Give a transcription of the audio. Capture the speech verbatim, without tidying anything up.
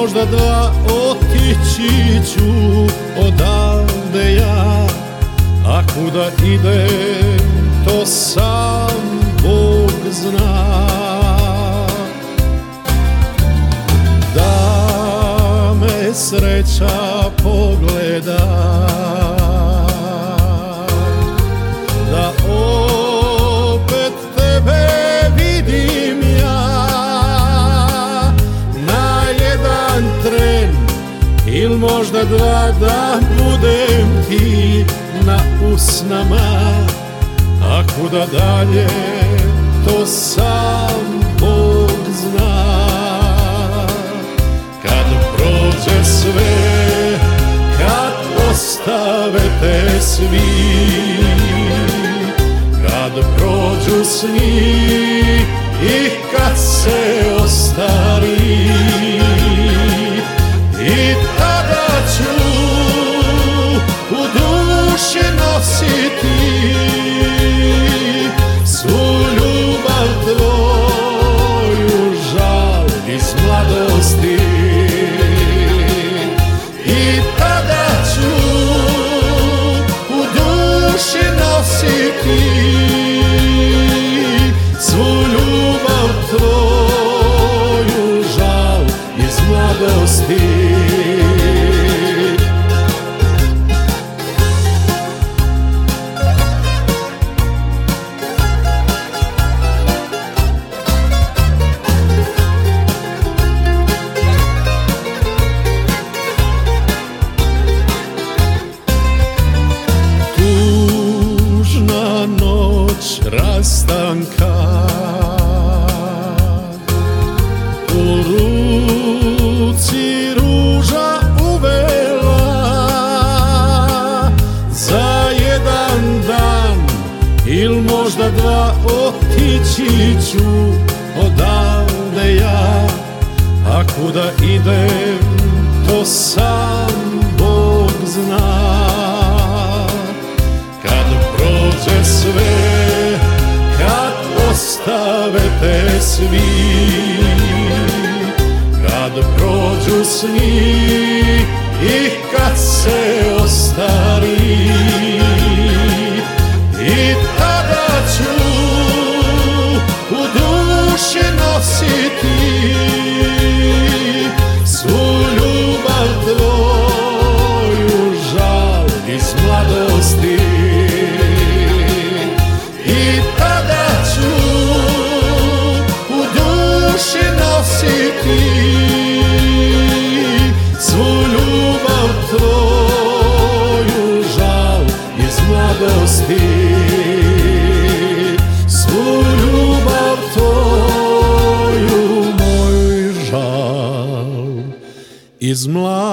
možda dva, otići ću odavde ja, a kuda idem to sam Bog zna. Da me sreća pogleda, da opet tebe vidim ja, na jedan tren il možda dva, da budem ti na usnama, a kuda dalje to sam Bog zna. Kad prođe sve, kad ostave te svi, kad prođu sni i kad se ostari, i tada ću u duši nositi svu ljubav tvoju, žal iz mladosti. I tada ću u duši nositi svu ljubav tvoju, žal iz mladosti. Rastanka, u ruci ruža uvela, za jedan dan il možda dva otići ću odavde ja, a kuda idem to sam Bog zna. Kad prođe sve, kad ostave te svi, kad prođu sni i kad se ostari, i tada ću u duši nositi svu ljubav tvoju, žal iz mladosti. I tada ću u duši nositi svu ljubav tvoju, žal iz mladosti. Svu ljubav tvoju, moj žal iz mladosti.